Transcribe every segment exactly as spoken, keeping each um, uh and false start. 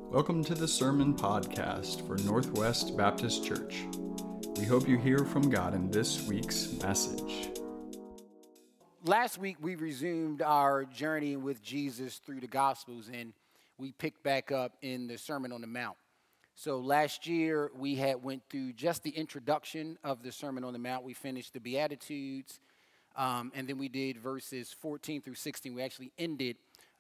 Welcome to the Sermon Podcast for Northwest Baptist Church. We hope you hear from God in this week's message. Last week, we resumed our journey with Jesus through the Gospels, and we picked back up in the Sermon on the Mount. So last year, we had went through just the introduction of the Sermon on the Mount. We finished the Beatitudes, um, and then we did verses fourteen through sixteen. We actually ended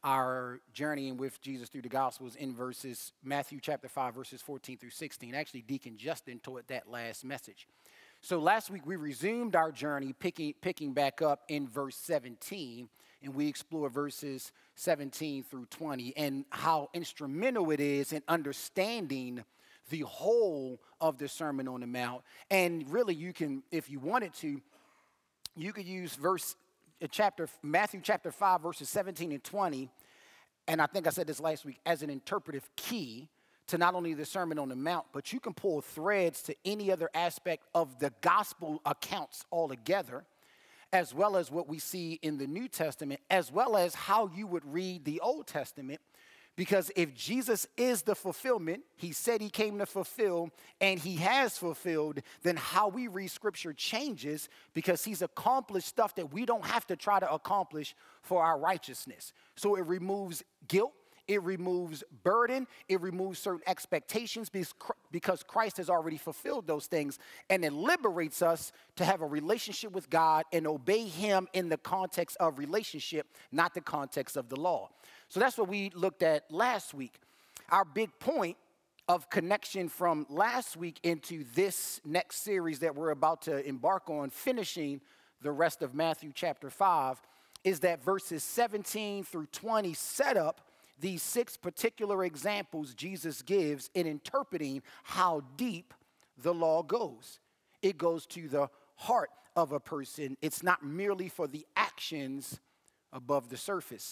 our journeying with Jesus through the Gospels in verses, Matthew chapter five, verses fourteen through sixteen. Actually, Deacon Justin taught that last message. So last week, we resumed our journey, picking, picking back up in verse seventeen, and we explored verses seventeen through twenty and how instrumental it is in understanding the whole of the Sermon on the Mount. And really, you can, if you wanted to, you could use verse chapter Matthew chapter five, verses seventeen and twenty, and I think I said this last week, as an interpretive key to not only the Sermon on the Mount, but you can pull threads to any other aspect of the gospel accounts altogether, as well as what we see in the New Testament, as well as how you would read the Old Testament. Because if Jesus is the fulfillment, he said he came to fulfill, and he has fulfilled, then how we read Scripture changes because he's accomplished stuff that we don't have to try to accomplish for our righteousness. So it removes guilt, it removes burden, it removes certain expectations because Christ has already fulfilled those things, and it liberates us to have a relationship with God and obey him in the context of relationship, not the context of the law. So that's what we looked at last week. Our big point of connection from last week into this next series that we're about to embark on, finishing the rest of Matthew chapter five, is that verses seventeen through twenty set up these six particular examples Jesus gives in interpreting how deep the law goes. It goes to the heart of a person. It's not merely for the actions above the surface.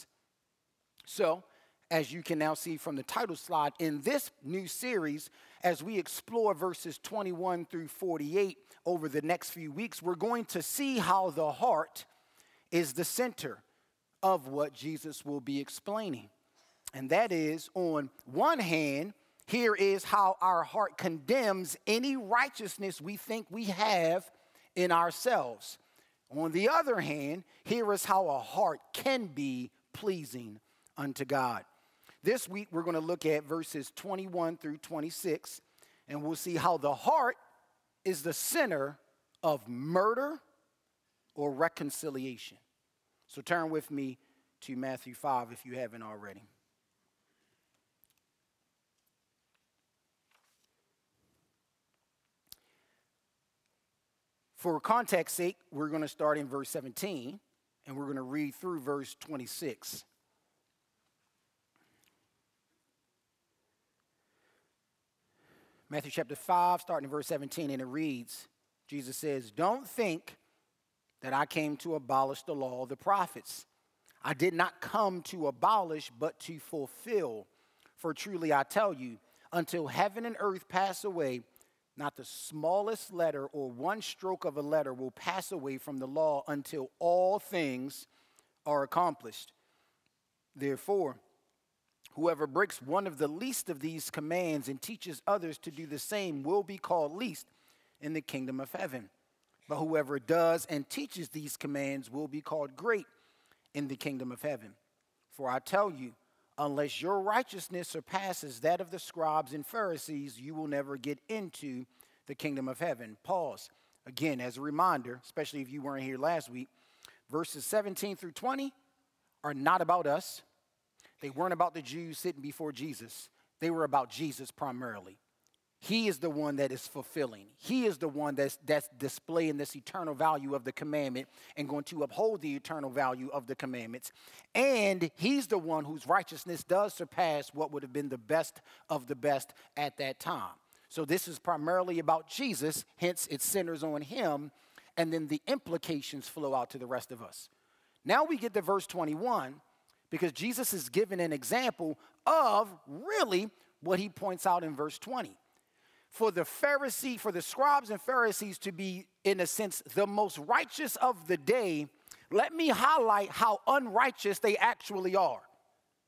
So, as you can now see from the title slide, in this new series, as we explore verses twenty-one through forty-eight over the next few weeks, we're going to see how the heart is the center of what Jesus will be explaining. And that is, on one hand, here is how our heart condemns any righteousness we think we have in ourselves. On the other hand, here is how a heart can be pleasing unto God. This week, we're going to look at verses twenty-one through twenty-six, and we'll see how the heart is the center of murder or reconciliation. So turn with me to Matthew five if you haven't already. For context's sake, we're going to start in verse seventeen, and we're going to read through verse twenty-six. Matthew chapter five, starting in verse seventeen, and it reads, Jesus says, "Don't think that I came to abolish the law of the prophets. I did not come to abolish, but to fulfill. For truly I tell you, until heaven and earth pass away, not the smallest letter or one stroke of a letter will pass away from the law until all things are accomplished. Therefore, whoever breaks one of the least of these commands and teaches others to do the same will be called least in the kingdom of heaven. But whoever does and teaches these commands will be called great in the kingdom of heaven. For I tell you, unless your righteousness surpasses that of the scribes and Pharisees, you will never get into the kingdom of heaven." Pause. Again, as a reminder, especially if you weren't here last week, verses seventeen through twenty are not about us. They weren't about the Jews sitting before Jesus. They were about Jesus primarily. He is the one that is fulfilling. He is the one that's, that's displaying this eternal value of the commandment and going to uphold the eternal value of the commandments. And he's the one whose righteousness does surpass what would have been the best of the best at that time. So this is primarily about Jesus, hence it centers on him, and then the implications flow out to the rest of us. Now we get to verse twenty-one, because Jesus is giving an example of really what he points out in verse twenty. For the Pharisee, for the scribes and Pharisees to be, in a sense, the most righteous of the day, let me highlight how unrighteous they actually are.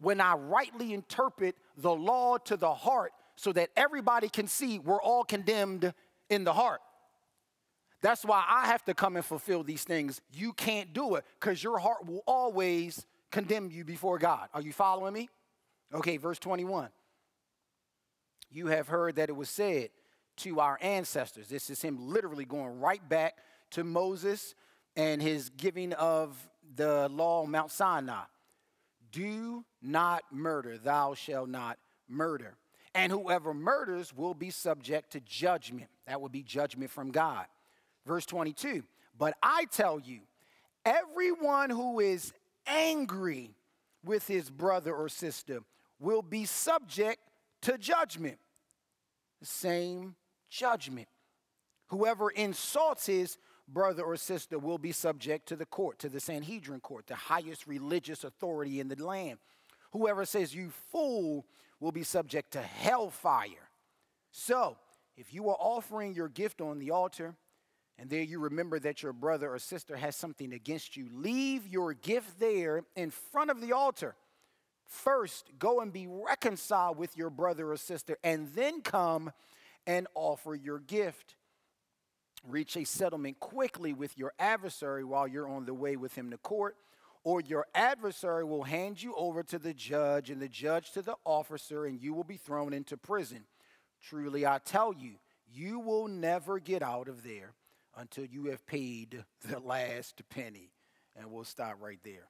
when I rightly interpret the law to the heart so that everybody can see we're all condemned in the heart. That's why I have to come and fulfill these things. You can't do it because your heart will always condemn you before God. Are you following me? Okay, verse twenty-one. You have heard that it was said to our ancestors. This is him literally going right back to Moses and his giving of the law on Mount Sinai. Do not murder, thou shalt not murder. And whoever murders will be subject to judgment. That would be judgment from God. Verse twenty-two, but I tell you, everyone who is angry with his brother or sister will be subject to judgment. The same judgment. Whoever insults his brother or sister will be subject to the court, to the Sanhedrin court, the highest religious authority in the land. Whoever says you fool will be subject to hellfire. So, if you are offering your gift on the altar, and there you remember that your brother or sister has something against you, leave your gift there in front of the altar. First, go and be reconciled with your brother or sister, and then come and offer your gift. Reach a settlement quickly with your adversary while you're on the way with him to court, or your adversary will hand you over to the judge, and the judge to the officer, and you will be thrown into prison. Truly, I tell you, you will never get out of there until you have paid the last penny. And we'll stop right there.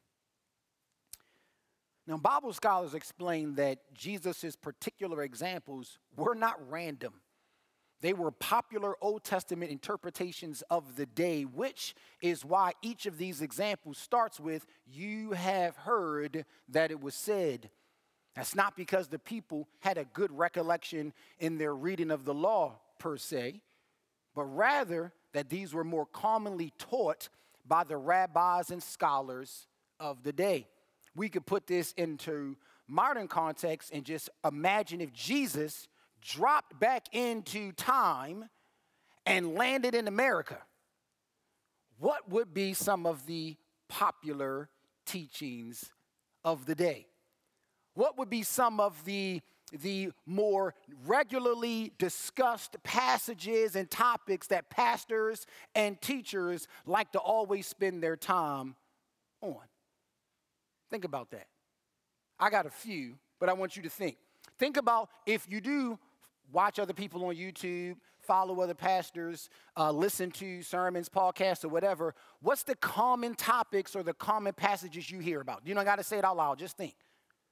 Now, Bible scholars explain that Jesus' particular examples were not random. They were popular Old Testament interpretations of the day, which is why each of these examples starts with, you have heard that it was said. That's not because the people had a good recollection in their reading of the law, per se, but rather that these were more commonly taught by the rabbis and scholars of the day. We could put this into modern context and just imagine if Jesus dropped back into time and landed in America. What would be some of the popular teachings of the day? What would be some of the, the more regularly discussed passages and topics that pastors and teachers like to always spend their time on? Think about that. I got a few, but I want you to think. Think about if you do watch other people on YouTube, follow other pastors, uh, listen to sermons, podcasts, or whatever, what's the common topics or the common passages you hear about? You don't got to say it out loud, just think.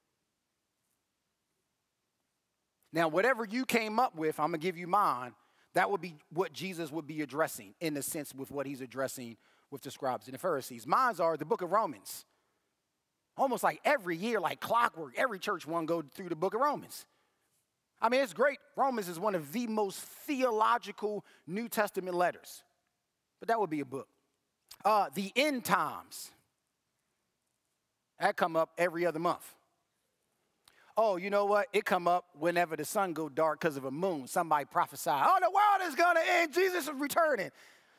Now, whatever you came up with, I'm going to give you mine. That would be what Jesus would be addressing, in a sense, with what he's addressing with the scribes and the Pharisees. Mine are the book of Romans. Almost like every year, like clockwork, every church one go through the book of Romans. I mean, it's great. Romans is one of the most theological New Testament letters. But that would be a book. Uh, the end times. That come up every other month. Oh, you know what? It come up whenever the sun go dark because of a moon. Somebody prophesy, oh, the world is going to end. Jesus is returning.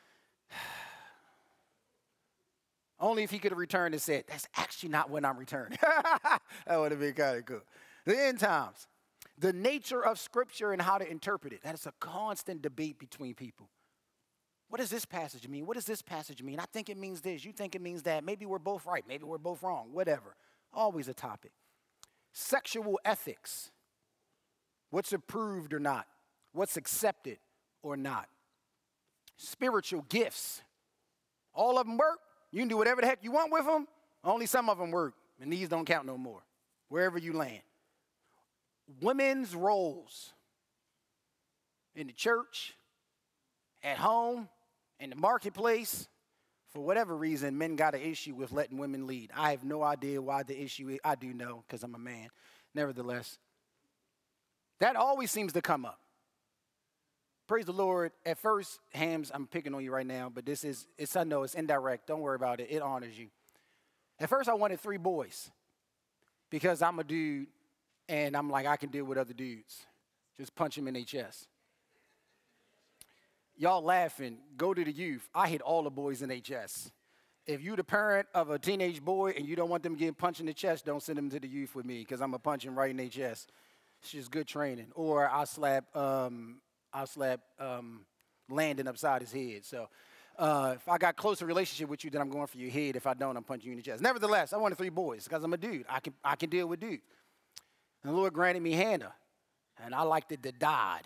Only if he could have returned and said, that's actually not when I'm returning. That would have been kind of cool. The end times. The nature of Scripture and how to interpret it. That is a constant debate between people. What does this passage mean? What does this passage mean? I think it means this. You think it means that. Maybe we're both right. Maybe we're both wrong. Whatever. Always a topic. Sexual ethics. What's approved or not? What's accepted or not? Spiritual gifts. All of them work. You can do whatever the heck you want with them. Only some of them work. And these don't count no more. Wherever you land. Women's roles. In the church. At home. In the marketplace. For whatever reason, men got an issue with letting women lead. I have no idea why the issue is. I do know because I'm a man. Nevertheless, that always seems to come up. Praise the Lord. At first, Hams, I'm picking on you right now, but this is, it's, I know it's indirect. Don't worry about it. It honors you. At first, I wanted three boys because I'm a dude and I'm like, I can deal with other dudes. Just punch them in their chest. Y'all laughing, go to the youth. I hit all the boys in their chest. If you the parent of a teenage boy and you don't want them getting punched in the chest, don't send them to the youth with me because I'm going to punch him right in their chest. It's just good training. Or I'll slap, um, I'll slap um, Landon upside his head. So uh, if I got closer relationship with you, then I'm going for your head. If I don't, I'm punching you in the chest. Nevertheless, I wanted three boys because I'm a dude. I can, I can deal with dudes. And the Lord granted me Hannah, and I liked it to died.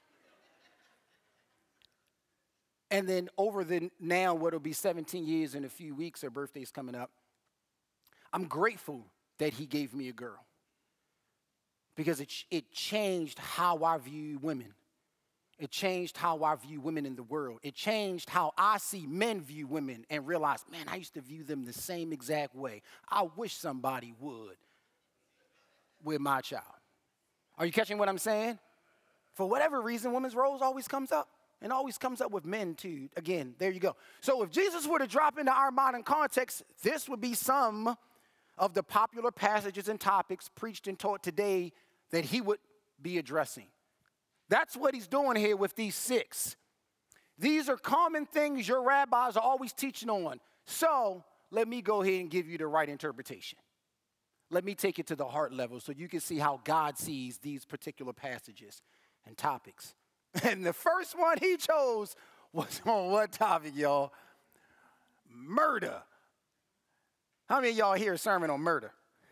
And then over the now, what will be seventeen years in a few weeks, her birthday's coming up, I'm grateful that he gave me a girl because it, it changed how I view women. It changed how I view women in the world. It changed how I see men view women and realize, man, I used to view them the same exact way. I wish somebody would with my child. Are you catching what I'm saying? For whatever reason, women's roles always comes up. And always comes up with men, too. Again, there you go. So if Jesus were to drop into our modern context, this would be some of the popular passages and topics preached and taught today that he would be addressing. That's what he's doing here with these six. These are common things your rabbis are always teaching on. So let me go ahead and give you the right interpretation. Let me take it to the heart level so you can see how God sees these particular passages and topics. And the first one he chose was on what topic, y'all? Murder. How many of y'all hear a sermon on murder?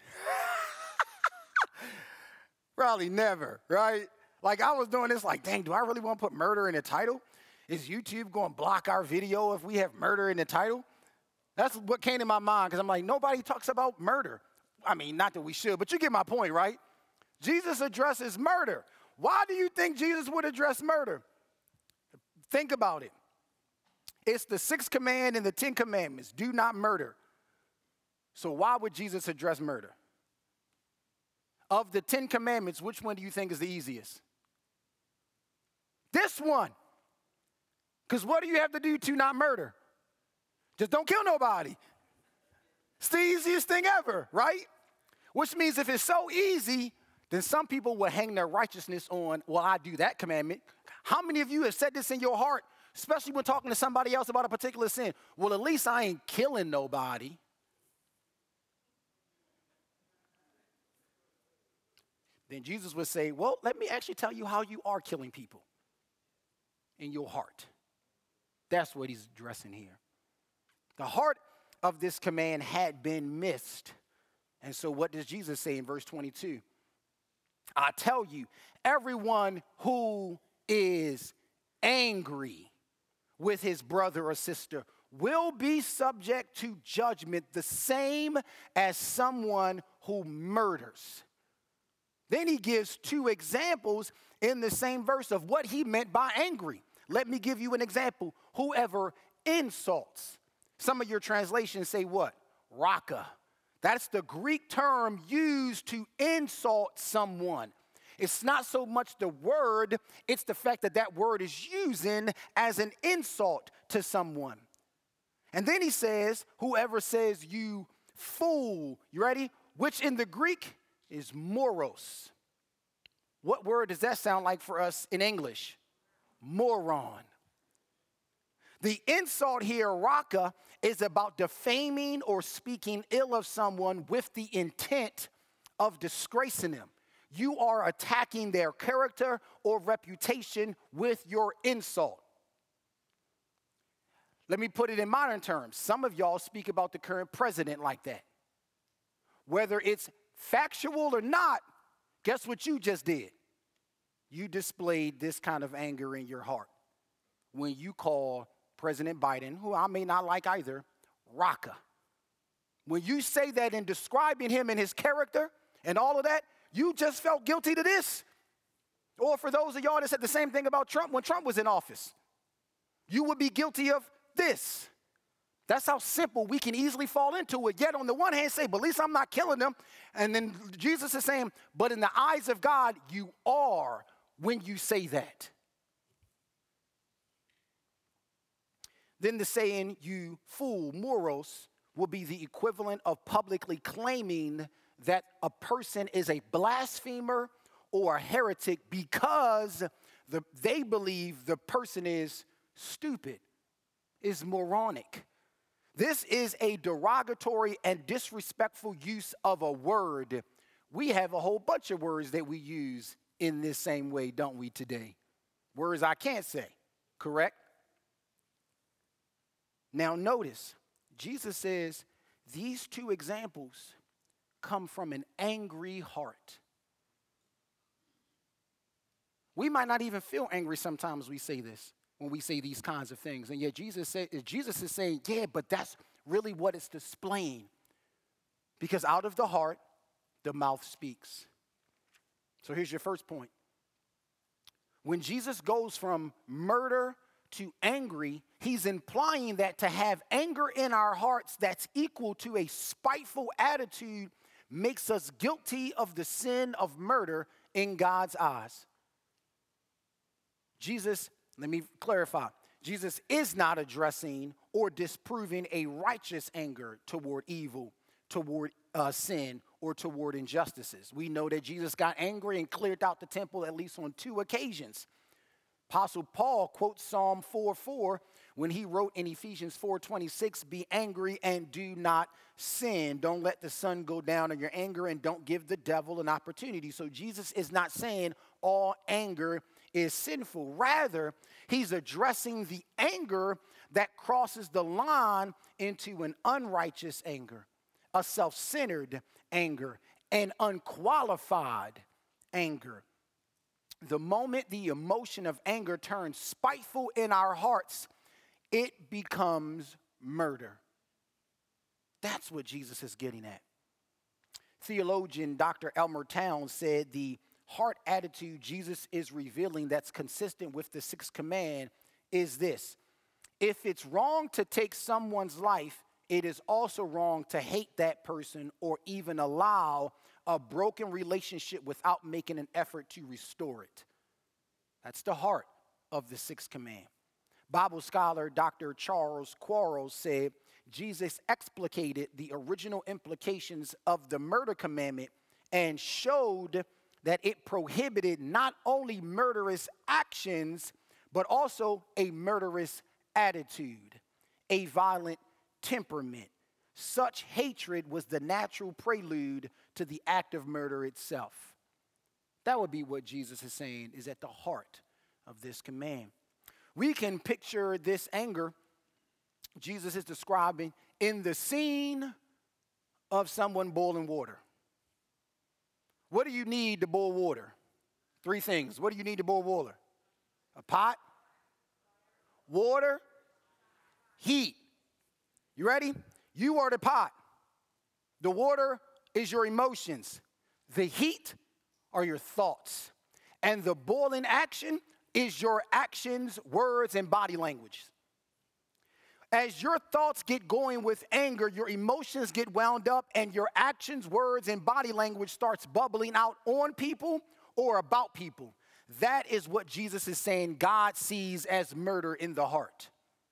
Probably never, right? Like I was doing this like, dang, do I really want to put murder in the title? Is YouTube going to block our video if we have murder in the title? That's what came to my mind because I'm like, nobody talks about murder. I mean, not that we should, but you get my point, right? Jesus addresses murder. Why do you think Jesus would address murder? Think about it. It's the sixth command in the Ten Commandments. Do not murder. So why would Jesus address murder? Of the Ten Commandments, which one do you think is the easiest? This one. Because what do you have to do to not murder? Just don't kill nobody. It's the easiest thing ever, right? Which means if it's so easy, then some people will hang their righteousness on, well, I do that commandment. How many of you have said this in your heart, especially when talking to somebody else about a particular sin? Well, at least I ain't killing nobody. Then Jesus would say, well, let me actually tell you how you are killing people in your heart. That's what he's addressing here. The heart of this command had been missed. And so what does Jesus say in verse twenty-two? I tell you, everyone who is angry with his brother or sister will be subject to judgment the same as someone who murders. Then he gives two examples in the same verse of what he meant by angry. Let me give you an example. Whoever insults. Some of your translations say what? Raka. That's the Greek term used to insult someone. It's not so much the word, it's the fact that that word is using as an insult to someone. And then he says, whoever says you fool, you ready? Which in the Greek is moros. What word does that sound like for us in English? Moron. The insult here, raka, is about defaming or speaking ill of someone with the intent of disgracing them. You are attacking their character or reputation with your insult. Let me put it in modern terms. Some of y'all speak about the current president like that. Whether it's factual or not, guess what you just did? You displayed this kind of anger in your heart when you call President Biden, who I may not like either, Raka. When you say that in describing him and his character and all of that, you just felt guilty to this. Or for those of y'all that said the same thing about Trump when Trump was in office, you would be guilty of this. That's how simple we can easily fall into it. Yet on the one hand say, but at least I'm not killing them. And then Jesus is saying, but in the eyes of God, you are when you say that. Then the saying, you fool, moros, will be the equivalent of publicly claiming that a person is a blasphemer or a heretic because the, they believe the person is stupid, is moronic. This is a derogatory and disrespectful use of a word. We have a whole bunch of words that we use in this same way, don't we, today? Words I can't say, correct? Now notice, Jesus says these two examples come from an angry heart. We might not even feel angry sometimes we say this, when we say these kinds of things. And yet Jesus say, Jesus is saying, yeah, but that's really what it's displaying. Because out of the heart, the mouth speaks. So here's your first point. When Jesus goes from murder to angry, he's implying that to have anger in our hearts that's equal to a spiteful attitude makes us guilty of the sin of murder in God's eyes. Jesus, let me clarify. Jesus is not addressing or disproving a righteous anger toward evil, toward uh, sin, or toward injustices. We know that Jesus got angry and cleared out the temple at least on two occasions. Apostle Paul quotes Psalm four four when he wrote in Ephesians four twenty-six, be angry and do not sin. Don't let the sun go down in your anger and don't give the devil an opportunity. So Jesus is not saying all anger is sinful. Rather, he's addressing the anger that crosses the line into an unrighteous anger, a self-centered anger, an unqualified anger. The moment the emotion of anger turns spiteful in our hearts, it becomes murder. That's what Jesus is getting at. Theologian Doctor Elmer Towns said the heart attitude Jesus is revealing that's consistent with the sixth command is this: if it's wrong to take someone's life, it is also wrong to hate that person or even allow a broken relationship without making an effort to restore it. That's the heart of the sixth command. Bible scholar Doctor Charles Quarles said Jesus explicated the original implications of the murder commandment and showed that it prohibited not only murderous actions, but also a murderous attitude, a violent temperament. Such hatred was the natural prelude to the act of murder itself. That would be what Jesus is saying is at the heart of this command. We can picture this anger Jesus is describing in the scene of someone boiling water. What do you need to boil water? Three things. What do you need to boil water? A pot, water, heat. You ready? You are the pot. The water is your emotions. The heat are your thoughts. And the boiling action is your actions, words, and body language. As your thoughts get going with anger, your emotions get wound up, and your actions, words, and body language starts bubbling out on people or about people. That is what Jesus is saying God sees as murder in the heart.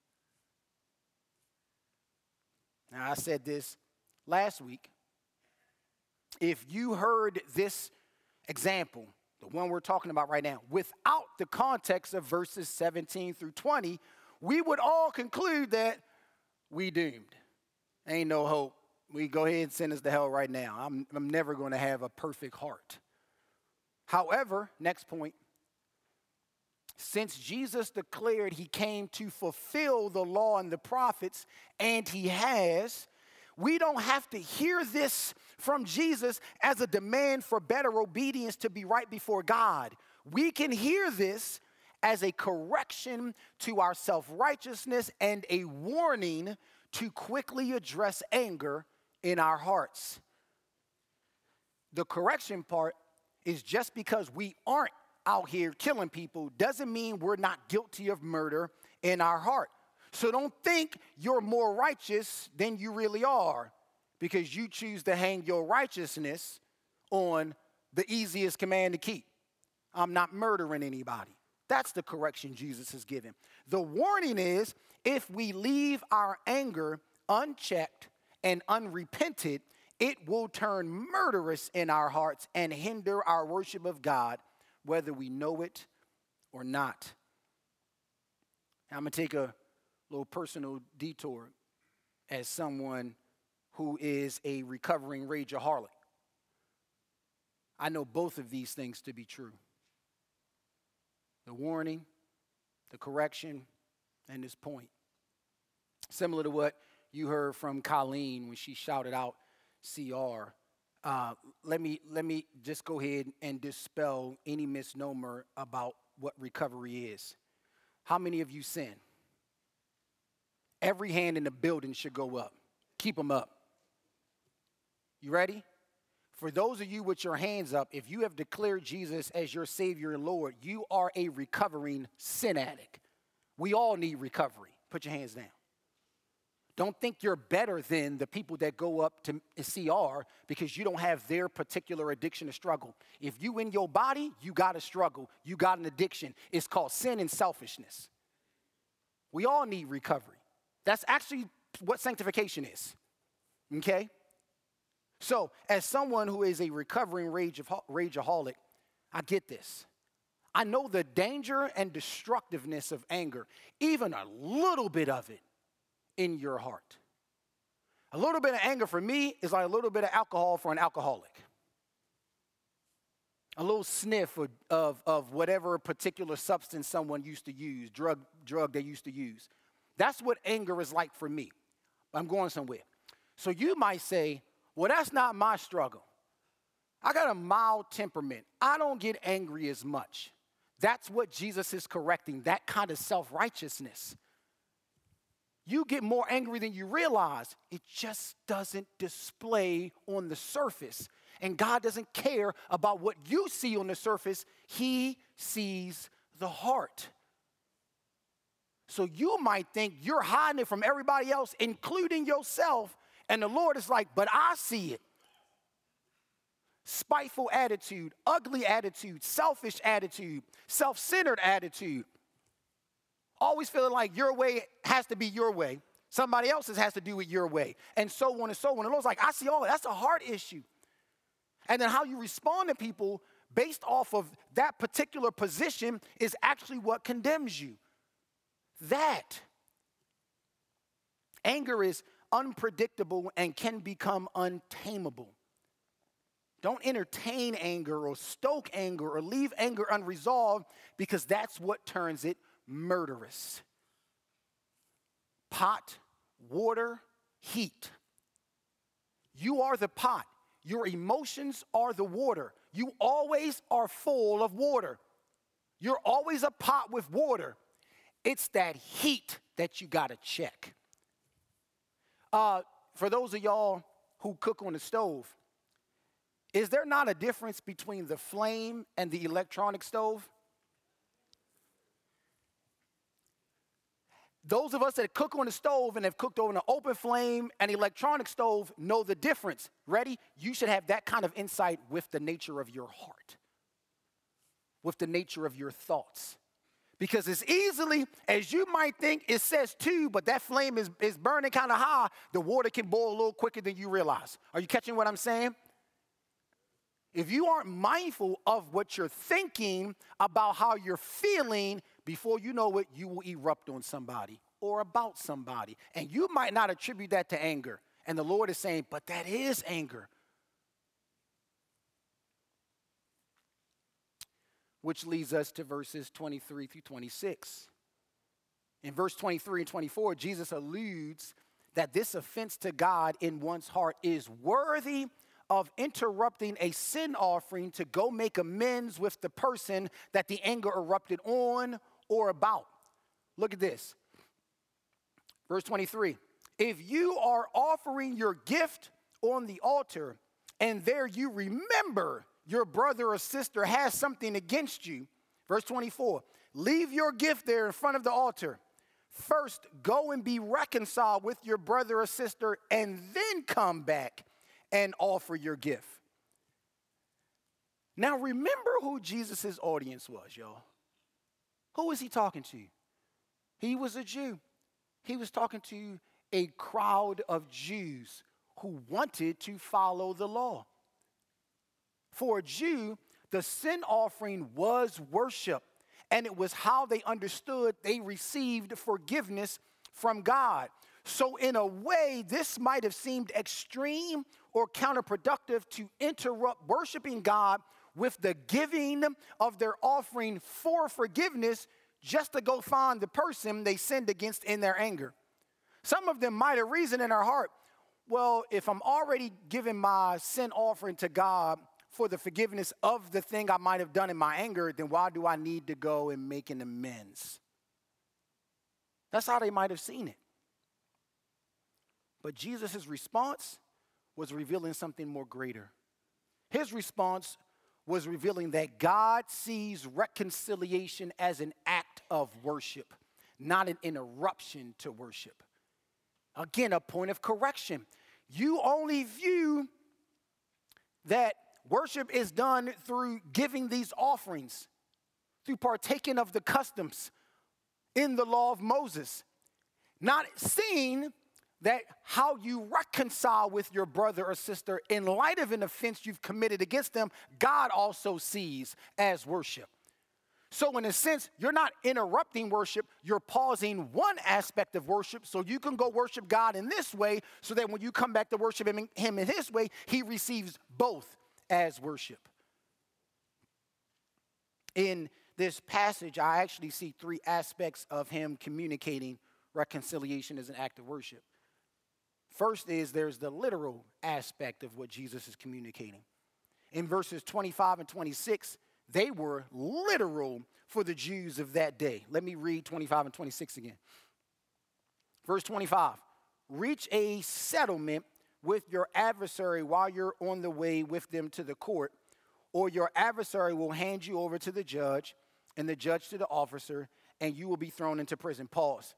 Now, I said this last week. If you heard this example, the one we're talking about right now, without the context of verses seventeen through twenty, we would all conclude that we doomed. Ain't no hope. We go ahead and send us to hell right now. I'm, I'm never going to have a perfect heart. However, next point, since Jesus declared he came to fulfill the law and the prophets, and he has, we don't have to hear this from Jesus as a demand for better obedience to be right before God. We can hear this as a correction to our self-righteousness and a warning to quickly address anger in our hearts. The correction part is just because we aren't out here killing people doesn't mean we're not guilty of murder in our heart. So don't think you're more righteous than you really are because you choose to hang your righteousness on the easiest command to keep. I'm not murdering anybody. That's the correction Jesus has given. The warning is if we leave our anger unchecked and unrepented, it will turn murderous in our hearts and hinder our worship of God, whether we know it or not. Now, I'm going to take a little personal detour. as someone who is a recovering rageaholic. I know both of these things to be true. The warning, the correction, and this point. Similar to what you heard from Colleen when she shouted out C R. Uh, let me let me just go ahead and dispel any misnomer about what recovery is. How many of you sin? Every hand in the building should go up. Keep them up. You ready? For those of you with your hands up, if you have declared Jesus as your Savior and Lord, you are a recovering sin addict. We all need recovery. Put your hands down. Don't think you're better than the people that go up to C R because you don't have their particular addiction or struggle. If you in your body, you got a struggle. You got an addiction. It's called sin and selfishness. We all need recovery. That's actually what sanctification is. Okay? So, as someone who is a recovering rage of, rageaholic, I get this. I know the danger and destructiveness of anger, even a little bit of it in your heart. A little bit of anger for me is like a little bit of alcohol for an alcoholic. A little sniff of, of, of whatever particular substance someone used to use, drug, drug they used to use. That's what anger is like for me. I'm going somewhere. So you might say, well, that's not my struggle. I got a mild temperament. I don't get angry as much. That's what Jesus is correcting, that kind of self-righteousness. You get more angry than you realize. It just doesn't display on the surface. And God doesn't care about what you see on the surface. He sees the heart. So you might think you're hiding it from everybody else, including yourself. And the Lord is like, but I see it. Spiteful attitude, ugly attitude, selfish attitude, self-centered attitude. Always feeling like your way has to be your way. Somebody else's has to do it your way. And so on and so on. And the Lord's like, I see all that. That's a heart issue. And then how you respond to people based off of that particular position is actually what condemns you. That. Anger is unpredictable and can become untamable. Don't entertain anger or stoke anger or leave anger unresolved because that's what turns it murderous. Pot, water, heat. You are the pot. Your emotions are the water. You always are full of water. You're always a pot with water. It's that heat that you got to check. Uh, for those of y'all who cook on the stove, is there not a difference between the flame and the electronic stove? Those of us that cook on the stove and have cooked over an open flame and electronic stove know the difference. Ready? You should have that kind of insight with the nature of your heart, with the nature of your thoughts. Because as easily as you might think it says two, but that flame is, is burning kind of high, the water can boil a little quicker than you realize. Are you catching what I'm saying? If you aren't mindful of what you're thinking about how you're feeling, before you know it, you will erupt on somebody or about somebody. And you might not attribute that to anger. And the Lord is saying, but that is anger. Which leads us to verses twenty-three through twenty-six. In verse twenty-three and twenty-four, Jesus alludes that this offense to God in one's heart is worthy of interrupting a sin offering to go make amends with the person that the anger erupted on or about. Look at this. Verse twenty-three. If you are offering your gift on the altar and there you remember your brother or sister has something against you, verse twenty-four, leave your gift there in front of the altar. First, go and be reconciled with your brother or sister and then come back and offer your gift. Now remember who Jesus' audience was, y'all. Who was he talking to? He was a Jew. He was talking to a crowd of Jews who wanted to follow the law. For a Jew, the sin offering was worship, and it was how they understood they received forgiveness from God. So in a way, this might have seemed extreme or counterproductive to interrupt worshiping God with the giving of their offering for forgiveness just to go find the person they sinned against in their anger. Some of them might have reasoned in their heart, well, if I'm already giving my sin offering to God for the forgiveness of the thing I might have done in my anger, then why do I need to go and make an amends? That's how they might have seen it. But Jesus' response was revealing something more greater. His response was revealing that God sees reconciliation as an act of worship, not an interruption to worship. Again, a point of correction. You only view that worship is done through giving these offerings, through partaking of the customs in the law of Moses, not seeing that how you reconcile with your brother or sister in light of an offense you've committed against them, God also sees as worship. So in a sense, you're not interrupting worship, you're pausing one aspect of worship so you can go worship God in this way, so that when you come back to worship him, him in his way, he receives both as worship. In this passage, I actually see three aspects of him communicating reconciliation as an act of worship. First is there's the literal aspect of what Jesus is communicating. In verses twenty-five and twenty-six, they were literal for the Jews of that day. Let me read twenty-five and twenty-six again. Verse twenty-five, reach a settlement with your adversary while you're on the way with them to the court, or your adversary will hand you over to the judge, and the judge to the officer, and you will be thrown into prison. Pause.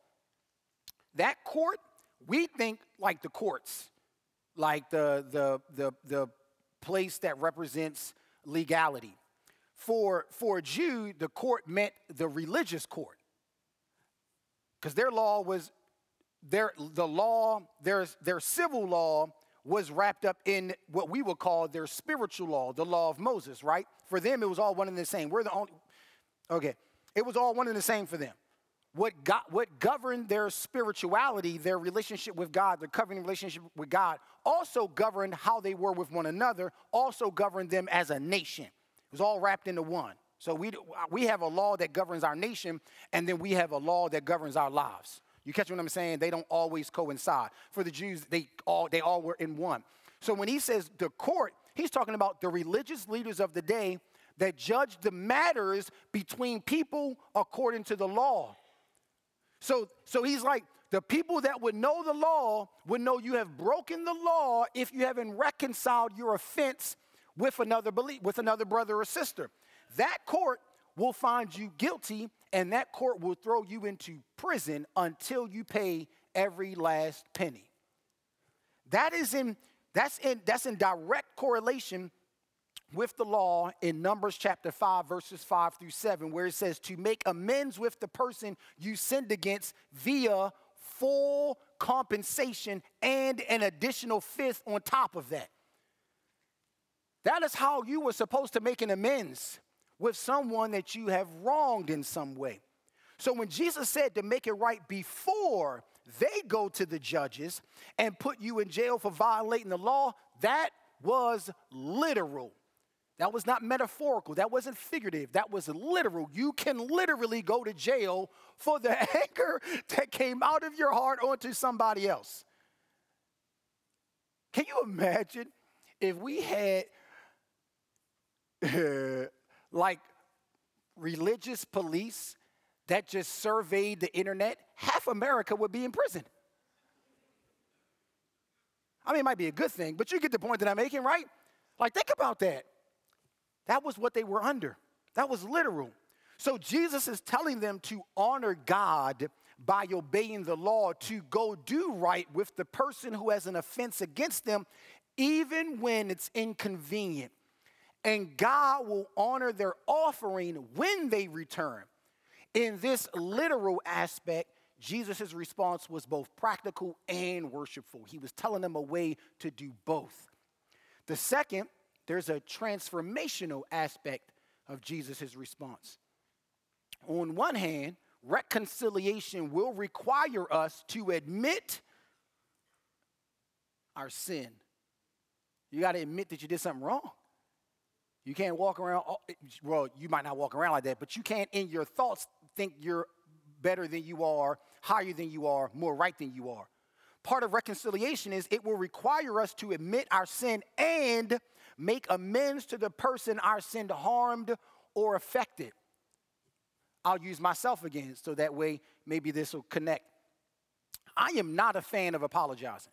That court, we think like the courts, like the, the, the, the place that represents legality. For, for a Jew, the court meant the religious court. Because their law was, their, the law, their, their civil law was wrapped up in what we would call their spiritual law, the law of Moses, right? For them, it was all one and the same. We're the only, okay. It was all one and the same for them. What, God, what governed their spirituality, their relationship with God, their covenant relationship with God, also governed how they were with one another, also governed them as a nation. It was all wrapped into one. So we, we have a law that governs our nation, and then we have a law that governs our lives. You catch what I'm saying? They don't always coincide. For the Jews, they all, they all were in one. So when he says the court, he's talking about the religious leaders of the day that judged the matters between people according to the law. So, so he's like, the people that would know the law would know you have broken the law if you haven't reconciled your offense with another belief, with another brother or sister. That court will find you guilty, and that court will throw you into prison until you pay every last penny. That is in that's in that's in direct correlation with the law in Numbers chapter five, verses five through seven, where it says to make amends with the person you sinned against via full compensation and an additional fifth on top of that. That is how you were supposed to make an amends with someone that you have wronged in some way. So when Jesus said to make it right before they go to the judges and put you in jail for violating the law, that was literal. That was not metaphorical. That wasn't figurative. That was literal. You can literally go to jail for the anger that came out of your heart onto somebody else. Can you imagine if we had uh, like religious police that just surveyed the internet? Half America would be in prison. I mean, it might be a good thing, but you get the point that I'm making, right? Like, think about that. That was what they were under. That was literal. So Jesus is telling them to honor God by obeying the law, to go do right with the person who has an offense against them, even when it's inconvenient. And God will honor their offering when they return. In this literal aspect, Jesus' response was both practical and worshipful. He was telling them a way to do both. The second, there's a transformational aspect of Jesus' response. On one hand, reconciliation will require us to admit our sin. You got to admit that you did something wrong. You can't walk around, well, you might not walk around like that, but you can't in your thoughts think you're better than you are, higher than you are, more right than you are. Part of reconciliation is it will require us to admit our sin and make amends to the person our sin harmed or affected. I'll use myself again, so that way maybe this will connect. I am not a fan of apologizing.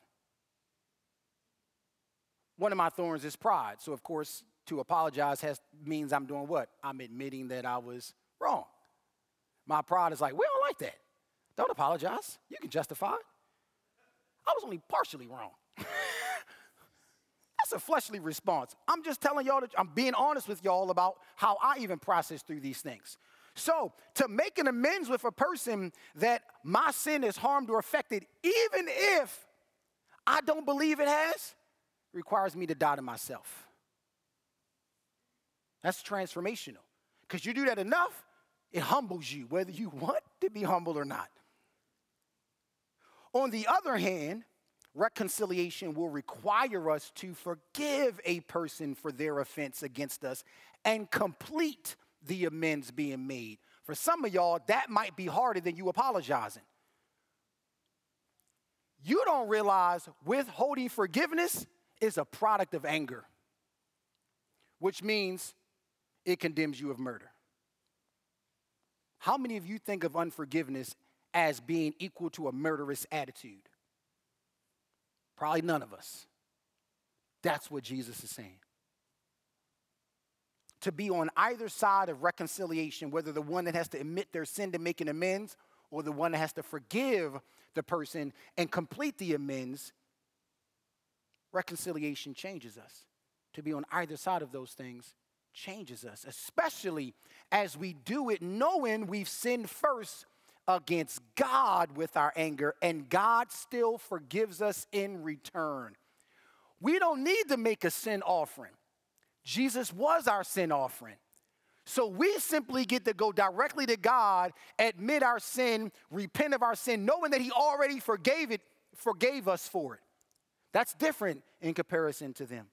One of my thorns is pride. So, of course, to apologize has, means I'm doing what? I'm admitting that I was wrong. My pride is like, we don't like that. Don't apologize. You can justify it. I was only partially wrong. That's a fleshly response. I'm just telling y'all that I'm being honest with y'all about how I even process through these things. So to make an amends with a person that my sin has harmed or affected, even if I don't believe it has, requires me to die to myself. That's transformational. Because you do that enough, it humbles you, whether you want to be humbled or not. On the other hand, reconciliation will require us to forgive a person for their offense against us and complete the amends being made. For some of y'all, that might be harder than you apologizing. You don't realize withholding forgiveness is a product of anger, which means it condemns you of murder. How many of you think of unforgiveness as being equal to a murderous attitude? Probably none of us. That's what Jesus is saying. To be on either side of reconciliation, whether the one that has to admit their sin to make an amends or the one that has to forgive the person and complete the amends, reconciliation changes us. To be on either side of those things changes us, especially as we do it knowing we've sinned first against God with our anger, and God still forgives us in return. We don't need to make a sin offering. Jesus was our sin offering. So we simply get to go directly to God, admit our sin, repent of our sin, knowing that he already forgave it, forgave us for it. That's different in comparison to them.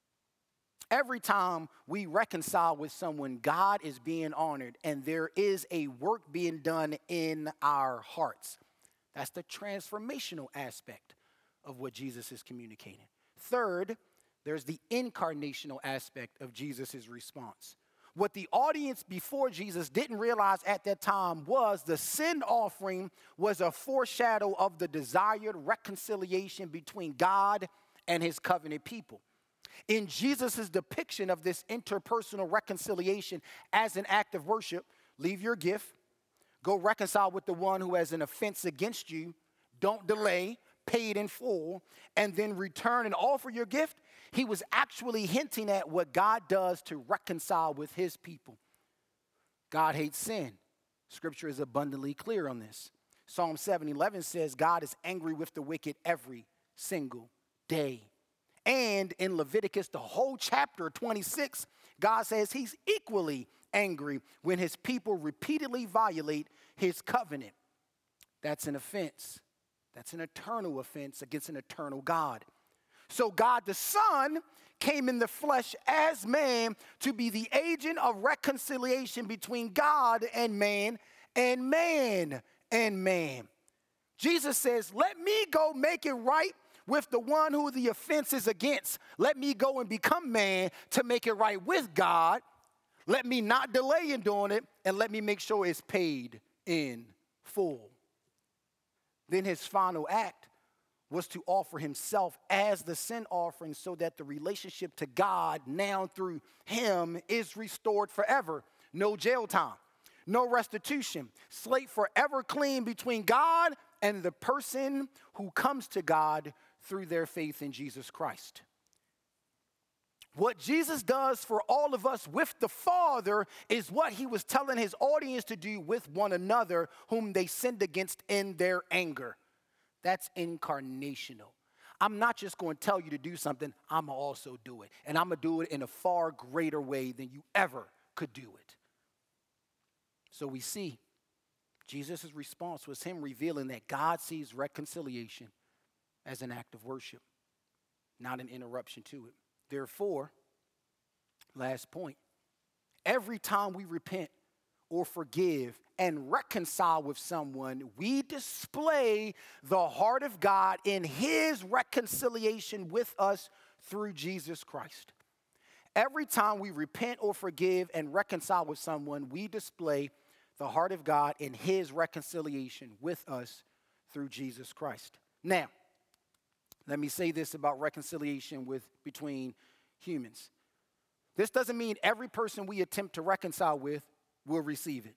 Every time we reconcile with someone, God is being honored, and there is a work being done in our hearts. That's the transformational aspect of what Jesus is communicating. Third, there's the incarnational aspect of Jesus' response. What the audience before Jesus didn't realize at that time was the sin offering was a foreshadow of the desired reconciliation between God and his covenant people. In Jesus' depiction of this interpersonal reconciliation as an act of worship, leave your gift, go reconcile with the one who has an offense against you, don't delay, pay it in full, and then return and offer your gift. He was actually hinting at what God does to reconcile with his people. God hates sin. Scripture is abundantly clear on this. Psalm seven eleven says God is angry with the wicked every single day. And in Leviticus, the whole chapter twenty-six, God says he's equally angry when his people repeatedly violate his covenant. That's an offense. That's an eternal offense against an eternal God. So God the Son came in the flesh as man to be the agent of reconciliation between God and man and man and man. Jesus says, let me go make it right with the one who the offense is against. Let me go and become man to make it right with God. Let me not delay in doing it, and let me make sure it's paid in full. Then his final act was to offer himself as the sin offering so that the relationship to God now through him is restored forever. No jail time, no restitution, slate forever clean between God and the person who comes to God through their faith in Jesus Christ. What Jesus does for all of us with the Father is what he was telling his audience to do with one another whom they sinned against in their anger. That's incarnational. I'm not just going to tell you to do something, I'm going to also do it. And I'm going to do it in a far greater way than you ever could do it. So we see Jesus' response was him revealing that God sees reconciliation as an act of worship. not an interruption to it. Therefore, last point, every time we repent or forgive and reconcile with someone, we display the heart of God in his reconciliation with us through Jesus Christ. Every time we repent or forgive and reconcile with someone, we display the heart of God in his reconciliation with us through Jesus Christ. Now, let me say this about reconciliation with between humans. This doesn't mean every person we attempt to reconcile with will receive it.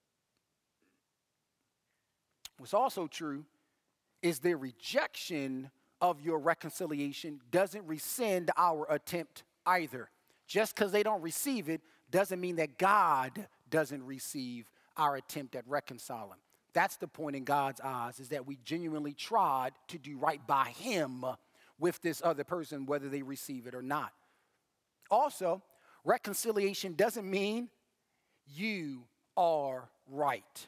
What's also true is their rejection of your reconciliation doesn't rescind our attempt either. Just because they don't receive it doesn't mean that God doesn't receive our attempt at reconciling. That's the point in God's eyes, is that we genuinely tried to do right by him with this other person, whether they receive it or not. Also, reconciliation doesn't mean you are right.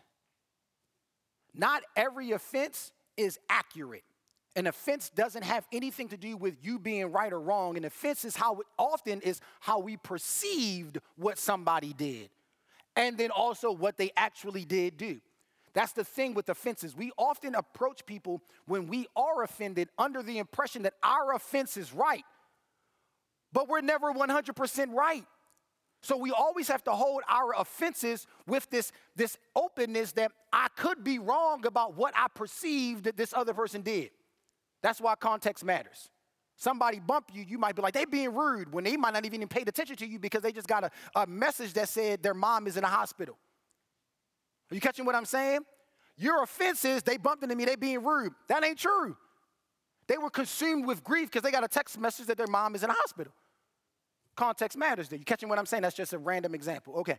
Not every offense is accurate. An offense doesn't have anything to do with you being right or wrong. An offense is how it often is how we perceived what somebody did, and then also what they actually did do. That's the thing with offenses. We often approach people when we are offended under the impression that our offense is right, but we're never one hundred percent right. So we always have to hold our offenses with this, this openness that I could be wrong about what I perceived that this other person did. That's why context matters. Somebody bump you, you might be like, they being rude, when they might not even paid attention to you because they just got a, a message that said their mom is in a hospital. Are you catching what I'm saying? Your offense is they bumped into me, they being rude. That ain't true. They were consumed with grief because they got a text message that their mom is in a hospital. Context matters there. You catching what I'm saying? That's just a random example. Okay.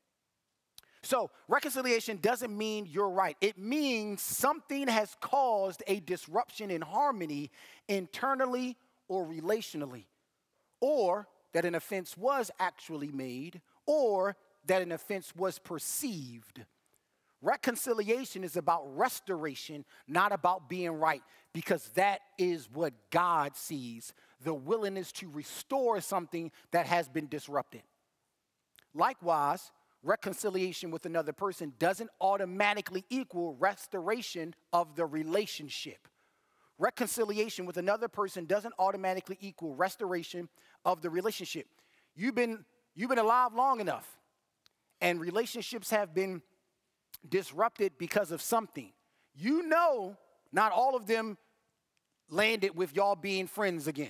So reconciliation doesn't mean you're right. It means something has caused a disruption in harmony internally or relationally, or that an offense was actually made, or that an offense was perceived. Reconciliation is about restoration, not about being right, because that is what God sees, the willingness to restore something that has been disrupted. Likewise, reconciliation with another person doesn't automatically equal restoration of the relationship. Reconciliation with another person doesn't automatically equal restoration of the relationship. You've been, you've been alive long enough, and relationships have been disrupted because of something. You know, not all of them landed with y'all being friends again.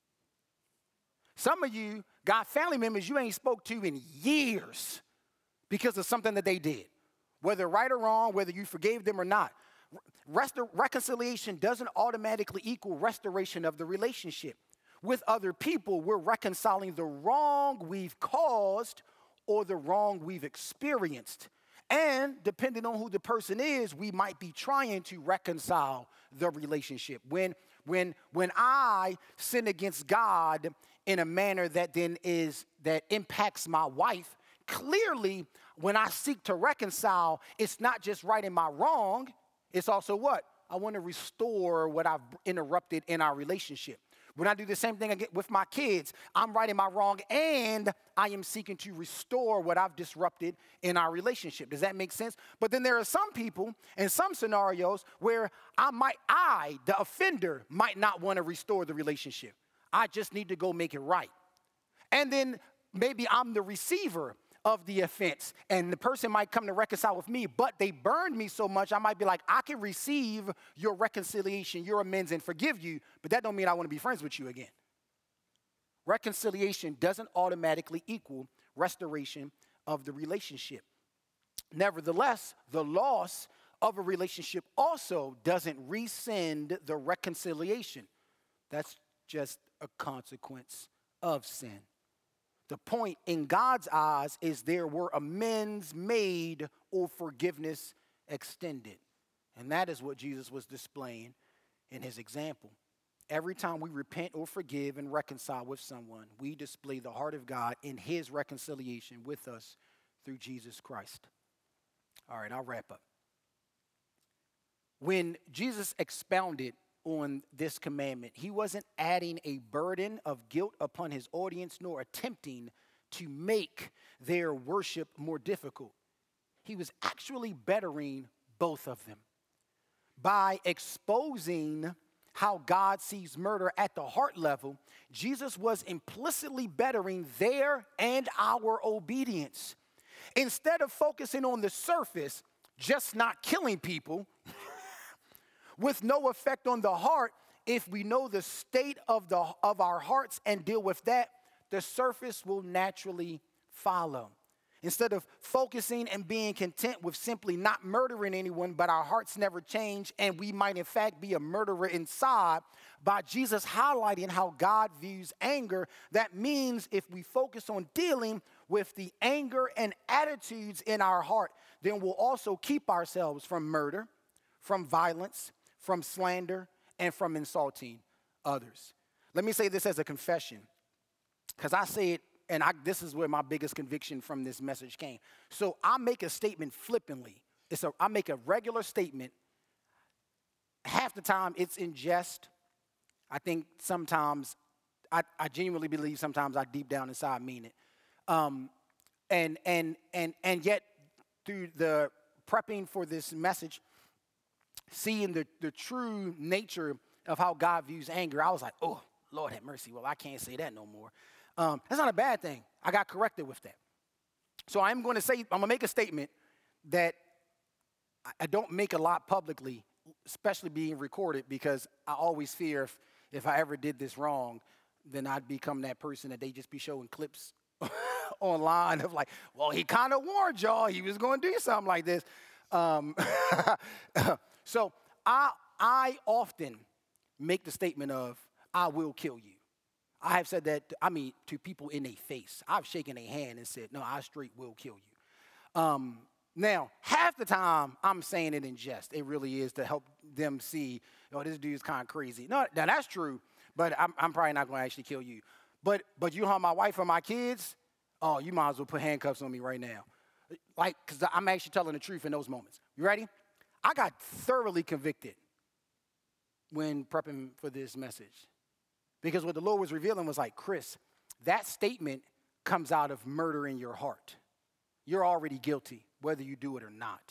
Some of you got family members you ain't spoke to in years because of something that they did, whether right or wrong, whether you forgave them or not. Restor- reconciliation doesn't automatically equal restoration of the relationship. With other people, we're reconciling the wrong we've caused or the wrong we've experienced. And depending on who the person is, we might be trying to reconcile the relationship. When, when, when I sin against God in a manner that then is, that impacts my wife, clearly when I seek to reconcile, it's not just righting my wrong, it's also what? I want to restore what I've interrupted in our relationship. When I do the same thing again with my kids, I'm righting my wrong and I am seeking to restore what I've disrupted in our relationship. Does that make sense? But then there are some people in some scenarios where I might, I, the offender, might not want to restore the relationship. I just need to go make it right. And then maybe I'm the receiver of the offense, and the person might come to reconcile with me, but they burned me so much, I might be like, I can receive your reconciliation, your amends, and forgive you, but that don't mean I want to be friends with you again. Reconciliation doesn't automatically equal restoration of the relationship. Nevertheless, the loss of a relationship also doesn't rescind the reconciliation. That's just a consequence of sin. The point in God's eyes is there were amends made or forgiveness extended. And that is what Jesus was displaying in his example. Every time we repent or forgive and reconcile with someone, we display the heart of God in his reconciliation with us through Jesus Christ. All right, I'll wrap up. When Jesus expounded on this commandment. He wasn't adding a burden of guilt upon his audience, nor attempting to make their worship more difficult. He was actually bettering both of them by exposing how God sees murder at the heart level. Jesus was implicitly bettering their and our obedience. Instead of focusing on the surface, just not killing people, with no effect on the heart, if we know the state of the of our hearts and deal with that, the surface will naturally follow. Instead of focusing and being content with simply not murdering anyone, but our hearts never change, and we might in fact be a murderer inside, by Jesus highlighting how God views anger, that means if we focus on dealing with the anger and attitudes in our heart, then we'll also keep ourselves from murder, from violence, from slander, and from insulting others. Let me say this as a confession, because I say it, and I, this is where my biggest conviction from this message came. So I make a statement flippantly. It's a, I make a regular statement. Half the time it's in jest. I think sometimes, I, I genuinely believe sometimes I deep down inside mean it. Um, and, and, and, and yet through the prepping for this message, seeing the, the true nature of how God views anger, I was like, oh, Lord have mercy. Well, I can't say that no more. Um, that's not a bad thing. I got corrected with that. So I'm going to say, I'm going to make a statement that I don't make a lot publicly, especially being recorded, because I always fear if, if I ever did this wrong, then I'd become that person that they just be showing clips online of like, well, he kind of warned y'all he was going to do something like this. Um, so I, I often make the statement of, I will kill you. I have said that, I mean, to people in their face. I've shaken their hand and said, no, I straight will kill you. Um, now, half the time, I'm saying it in jest. It really is to help them see, oh, this dude's kind of crazy. No, now that's true, but I'm, I'm probably not going to actually kill you. But but you harm my wife or my kids, oh, you might as well put handcuffs on me right now. Like, because I'm actually telling the truth in those moments. You ready? I got thoroughly convicted when prepping for this message. Because what the Lord was revealing was like, Chris, that statement comes out of murder in your heart. You're already guilty, whether you do it or not.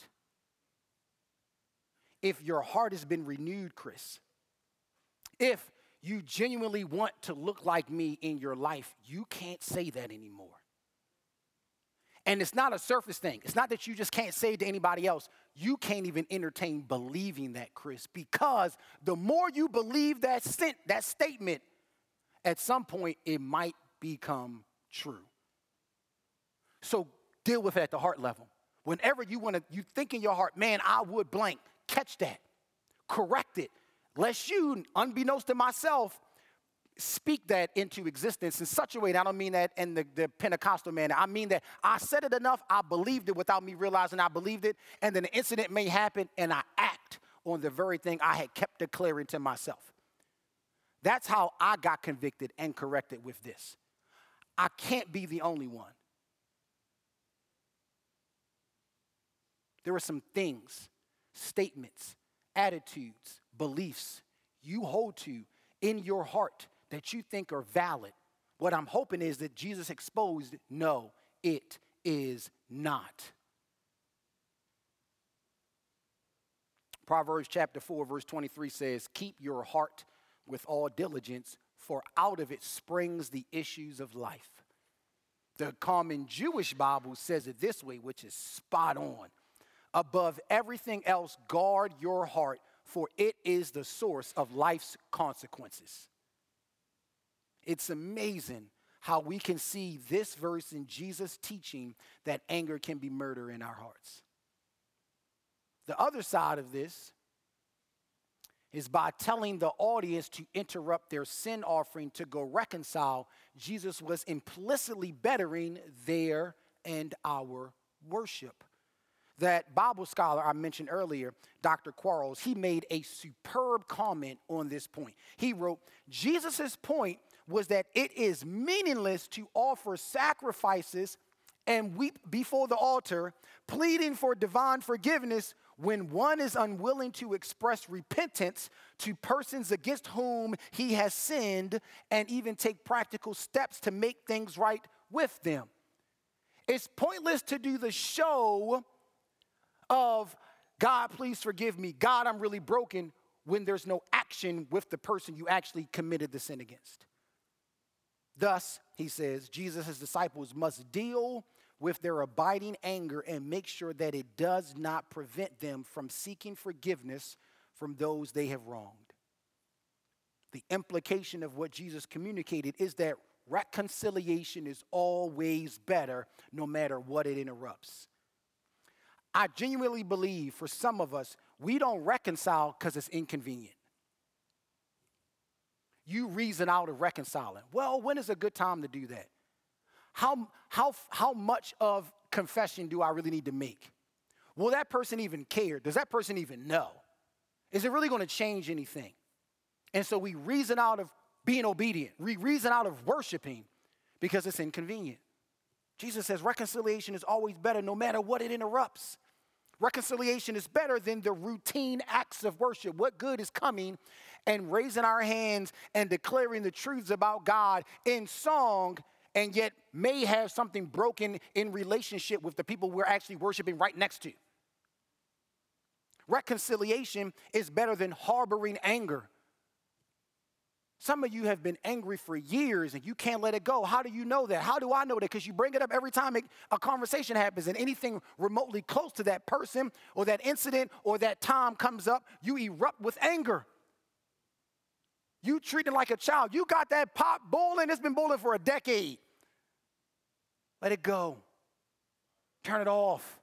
If your heart has been renewed, Chris, if you genuinely want to look like me in your life, you can't say that anymore. And it's not a surface thing. It's not that you just can't say it to anybody else. You can't even entertain believing that, Chris, because the more you believe that, that statement, at some point, it might become true. So deal with it at the heart level. Whenever you want to, you think in your heart, man, I would blank. Catch that. Correct it. Lest you, unbeknownst to myself, speak that into existence in such a way, and I don't mean that in the, the Pentecostal manner. I mean that I said it enough, I believed it without me realizing I believed it, and then an incident may happen, and I act on the very thing I had kept declaring to myself. That's how I got convicted and corrected with this. I can't be the only one. There are some things, statements, attitudes, beliefs you hold to in your heart that you think are valid. What I'm hoping is that Jesus exposed, no, it is not. Proverbs chapter four, verse twenty-three says, keep your heart with all diligence, for out of it springs the issues of life. The common Jewish Bible says it this way, which is spot on. Above everything else, guard your heart, for it is the source of life's consequences. It's amazing how we can see this verse in Jesus' teaching that anger can be murder in our hearts. The other side of this is by telling the audience to interrupt their sin offering to go reconcile. Jesus was implicitly bettering their and our worship. That Bible scholar I mentioned earlier, Doctor Quarles, he made a superb comment on this point. He wrote, Jesus' point was that it is meaningless to offer sacrifices and weep before the altar, pleading for divine forgiveness when one is unwilling to express repentance to persons against whom he has sinned and even take practical steps to make things right with them. It's pointless to do the show of, God, please forgive me. God, I'm really broken, when there's no action with the person you actually committed the sin against. Thus, he says, Jesus' disciples must deal with their abiding anger and make sure that it does not prevent them from seeking forgiveness from those they have wronged. The implication of what Jesus communicated is that reconciliation is always better, no matter what it interrupts. I genuinely believe for some of us, we don't reconcile because it's inconvenient. You reason out of reconciling. Well, when is a good time to do that? How, how, how much of confession do I really need to make? Will that person even care? Does that person even know? Is it really going to change anything? And so we reason out of being obedient. We reason out of worshiping because it's inconvenient. Jesus says reconciliation is always better no matter what it interrupts. Reconciliation is better than the routine acts of worship. What good is coming and raising our hands and declaring the truths about God in song and yet may have something broken in relationship with the people we're actually worshiping right next to? Reconciliation is better than harboring anger. Some of you have been angry for years and you can't let it go. How do you know that? How do I know that? Because you bring it up every time it, a conversation happens, and anything remotely close to that person or that incident or that time comes up, you erupt with anger. You treat it like a child. You got that pot boiling. It's been boiling for a decade. Let it go. Turn it off.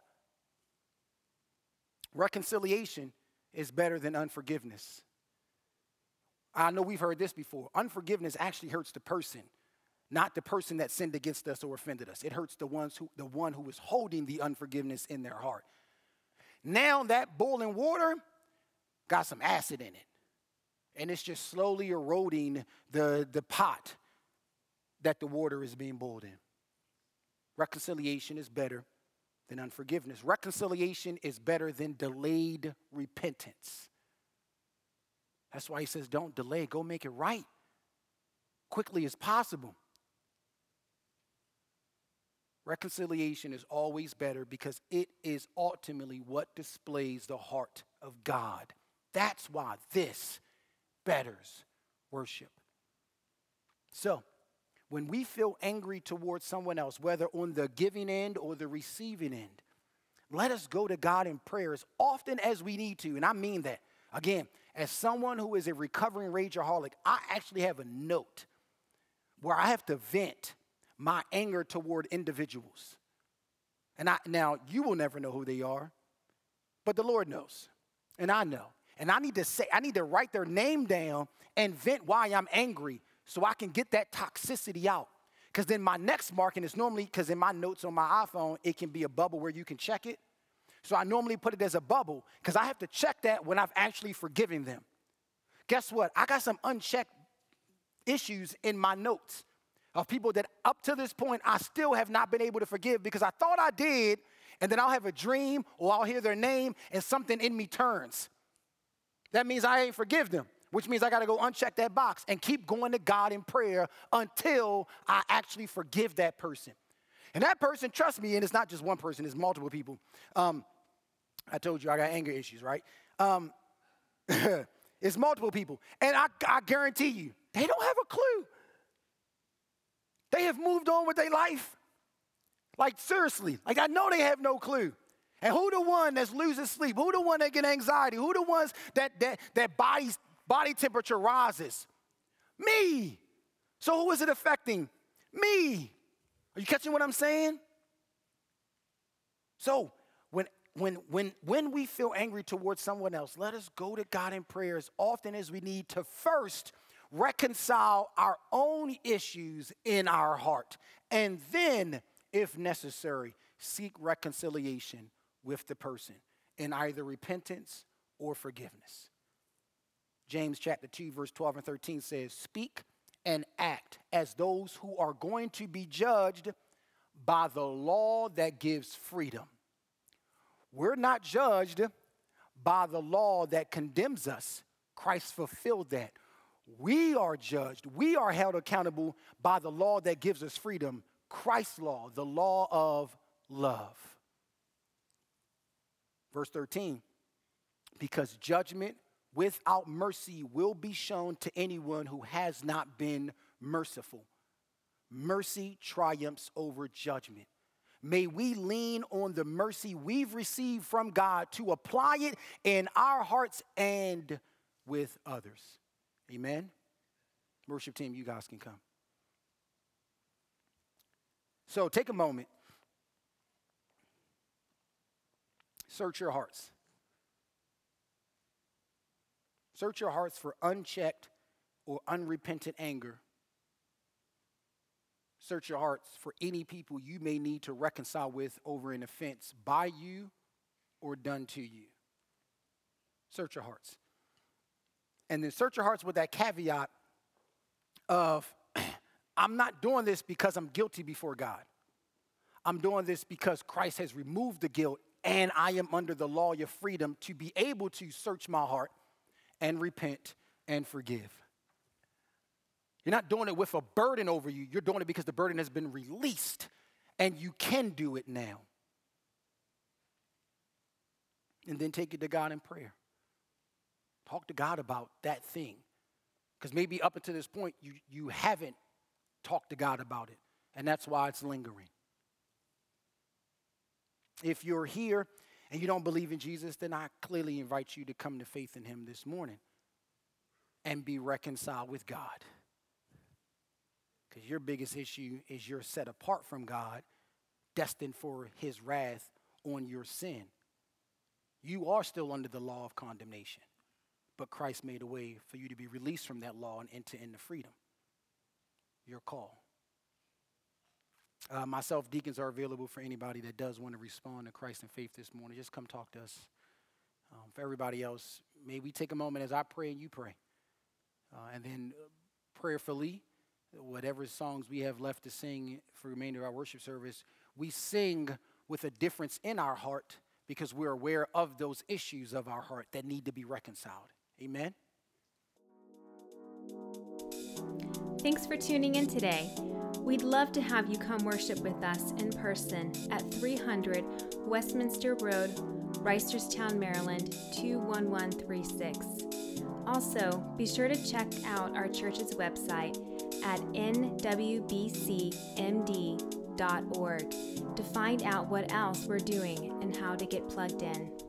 Reconciliation is better than unforgiveness. I know we've heard this before. Unforgiveness actually hurts the person, not the person that sinned against us or offended us. It hurts the ones who, the one who is holding the unforgiveness in their heart. Now that boiling water got some acid in it, and it's just slowly eroding the, the pot that the water is being boiled in. Reconciliation is better than unforgiveness. Reconciliation is better than delayed repentance. That's why he says, don't delay. Go make it right quickly as possible. Reconciliation is always better because it is ultimately what displays the heart of God. That's why this betters worship. So, when we feel angry towards someone else, whether on the giving end or the receiving end, let us go to God in prayer as often as we need to. And I mean that. Again, as someone who is a recovering rageaholic, I actually have a note where I have to vent my anger toward individuals. And I, now, you will never know who they are, but the Lord knows, and I know. And I need to say, I need to write their name down and vent why I'm angry so I can get that toxicity out. Because then my next marking is normally, because in my notes on my iPhone, it can be a bubble where you can check it. So I normally put it as a bubble because I have to check that when I've actually forgiven them. Guess what? I got some unchecked issues in my notes of people that up to this point I still have not been able to forgive because I thought I did, and then I'll have a dream or I'll hear their name and something in me turns. That means I ain't forgive them, which means I got to go uncheck that box and keep going to God in prayer until I actually forgive that person. And that person, trust me, and it's not just one person, it's multiple people. Um, I told you I got anger issues, right? Um, it's multiple people. And I, I guarantee you, they don't have a clue. They have moved on with their life. Like, seriously. Like, I know they have no clue. And who the one that's losing sleep? Who the one that get anxiety? Who the ones that that that body's, body temperature rises? Me. So who is it affecting? Me. Are you catching what I'm saying? So when when when when we feel angry towards someone else, let us go to God in prayer as often as we need to first reconcile our own issues in our heart, and then, if necessary, seek reconciliation with the person in either repentance or forgiveness. James chapter two, verse twelve and thirteen says, "Speak and act as those who are going to be judged by the law that gives freedom. We're not judged by the law that condemns us. Christ fulfilled that. We are judged. We are held accountable by the law that gives us freedom. Christ's law, the law of love. Verse thirteen, because judgment without mercy will be shown to anyone who has not been merciful. Mercy triumphs over judgment. May we lean on the mercy we've received from God to apply it in our hearts and with others. Amen. Worship team, you guys can come. So take a moment. Search your hearts. Search your hearts for unchecked or unrepentant anger. Search your hearts for any people you may need to reconcile with over an offense by you or done to you. Search your hearts. And then search your hearts with that caveat of, I'm not doing this because I'm guilty before God. I'm doing this because Christ has removed the guilt and I am under the law of freedom to be able to search my heart and repent and forgive. You're not doing it with a burden over you. You're doing it because the burden has been released and you can do it now. And then take it to God in prayer. Talk to God about that thing. Because maybe up until this point, you, you haven't talked to God about it. And that's why it's lingering. If you're here and you don't believe in Jesus, then I clearly invite you to come to faith in him this morning and be reconciled with God. Because your biggest issue is you're set apart from God, destined for his wrath on your sin. You are still under the law of condemnation, but Christ made a way for you to be released from that law and enter into freedom. Your call. Uh, myself, deacons are available for anybody that does want to respond to Christ in faith this morning. Just come talk to us. Um, for everybody else, may we take a moment as I pray and you pray. Uh, and then uh, prayerfully, whatever songs we have left to sing for the remainder of our worship service, we sing with a difference in our heart because we're aware of those issues of our heart that need to be reconciled. Amen. Thanks for tuning in today. We'd love to have you come worship with us in person at three hundred Westminster Road, Reisterstown, Maryland, two one one three six. Also, be sure to check out our church's website at n w b c m d dot org to find out what else we're doing and how to get plugged in.